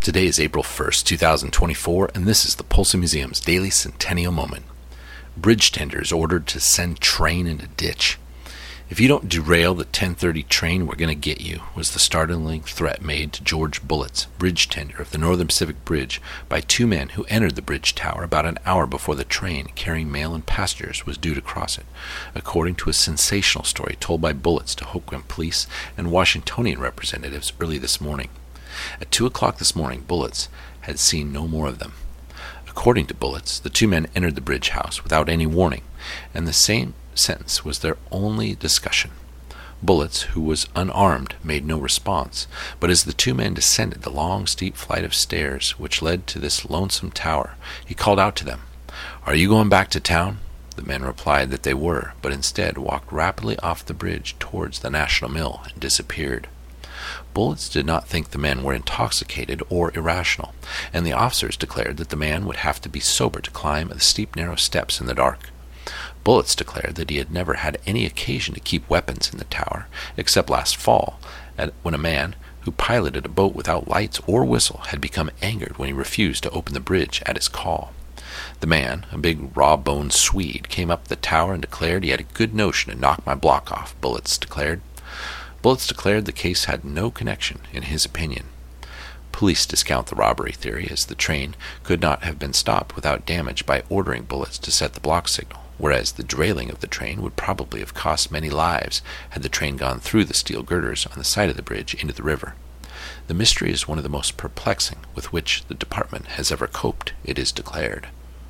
Today is April 1st, 2024, and this is the Polson Museum's Daily Centennial Moment. Bridge tenders ordered to send train into ditch. If you don't derail the 10:30 train, we're going to get you, was the startling threat made to George Bullets, bridge tender of the Northern Pacific Bridge, by two men who entered the bridge tower about an hour before the train carrying mail and passengers was due to cross it, according to a sensational story told by Bullets to Hoquiam police and Washingtonian representatives early this morning. At 2 o'clock this morning, Bullets had seen no more of them. According to Bullets, the two men entered the bridge house without any warning, and the same sentence was their only discussion. Bullets, who was unarmed, made no response, but as the two men descended the long, steep flight of stairs which led to this lonesome tower, he called out to them, "Are you going back to town?" The men replied that they were, but instead walked rapidly off the bridge towards the National Mill and disappeared. Bullets did not think the men were intoxicated or irrational, and the officers declared that the man would have to be sober to climb the steep, narrow steps in the dark. Bullets declared that he had never had any occasion to keep weapons in the tower, except last fall, when a man who piloted a boat without lights or whistle had become angered when he refused to open the bridge at his call. The man, a big raw-boned Swede, came up the tower and declared he had a good notion to knock my block off, Bullets declared. Bullets declared the case had no connection, in his opinion. Police discount the robbery theory, as the train could not have been stopped without damage by ordering Bullets to set the block signal, whereas the derailing of the train would probably have cost many lives had the train gone through the steel girders on the side of the bridge into the river. The mystery is one of the most perplexing with which the department has ever coped, it is declared.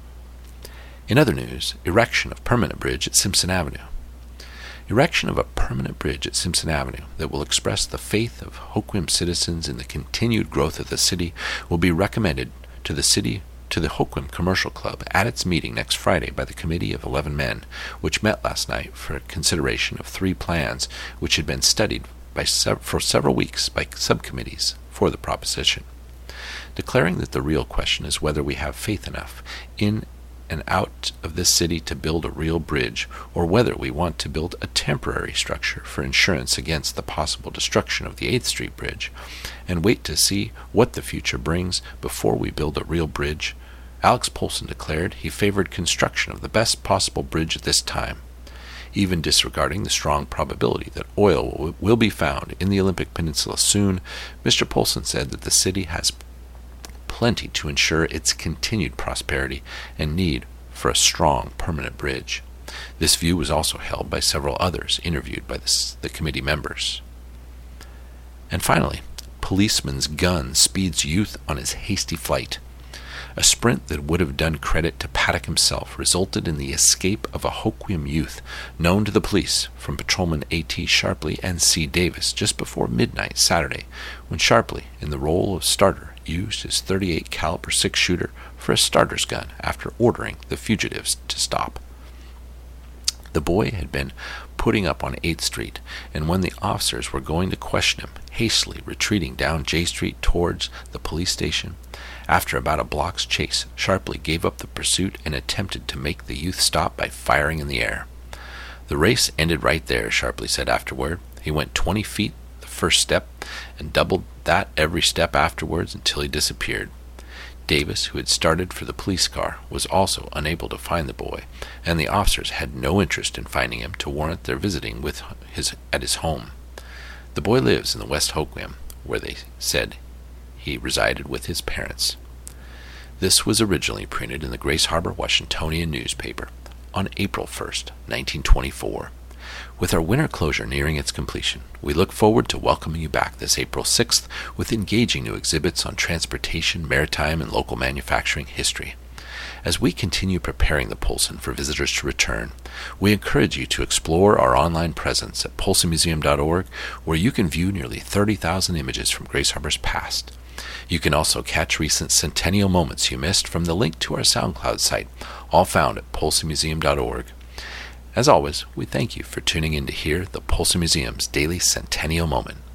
In other news, erection of permanent bridge at Simpson Avenue. Erection of a permanent bridge at Simpson Avenue that will express the faith of Hoquiam citizens in the continued growth of the city will be recommended to the Hoquiam Commercial Club at its meeting next Friday by the Committee of 11 men, which met last night for consideration of 3 plans which had been studied for several weeks by subcommittees for the proposition. Declaring that the real question is whether we have faith enough in and out of this city to build a real bridge, or whether we want to build a temporary structure for insurance against the possible destruction of the 8th Street Bridge, and wait to see what the future brings before we build a real bridge, Alex Polson declared he favored construction of the best possible bridge at this time. Even disregarding the strong probability that oil will be found in the Olympic Peninsula soon, Mr. Polson said that the city has plenty to ensure its continued prosperity and need for a strong permanent bridge. This view was also held by several others interviewed by the committee members. And finally, policeman's gun speeds youth on his hasty flight. A sprint that would have done credit to Paddock himself resulted in the escape of a Hoquiam youth known to the police from patrolman A.T. Sharpley and C. Davis just before midnight Saturday, when Sharpley, in the role of starter, used his .38 caliber 6-shooter for a starter's gun after ordering the fugitives to stop. The boy had been putting up on 8th Street, and when the officers were going to question him, hastily retreating down J Street towards the police station, after about a block's chase, Sharpley gave up the pursuit and attempted to make the youth stop by firing in the air. The race ended right there, Sharpley said afterward. He went 20 feet the first step and doubled that every step afterwards until he disappeared. Davis, who had started for the police car, was also unable to find the boy, and the officers had no interest in finding him to warrant their visiting at his home. The boy lives in the West Hoquiam, where they said he resided with his parents. This was originally printed in the Grace Harbor Washingtonian newspaper on April 1st, 1924. With our winter closure nearing its completion, we look forward to welcoming you back this April 6th with engaging new exhibits on transportation, maritime, and local manufacturing history. As we continue preparing the Polson for visitors to return, we encourage you to explore our online presence at polsonmuseum.org, where you can view nearly 30,000 images from Grace Harbor's past. You can also catch recent centennial moments you missed from the link to our SoundCloud site, all found at polsonmuseum.org. As always, we thank you for tuning in to hear the Polson Museum's Daily Centennial Moment.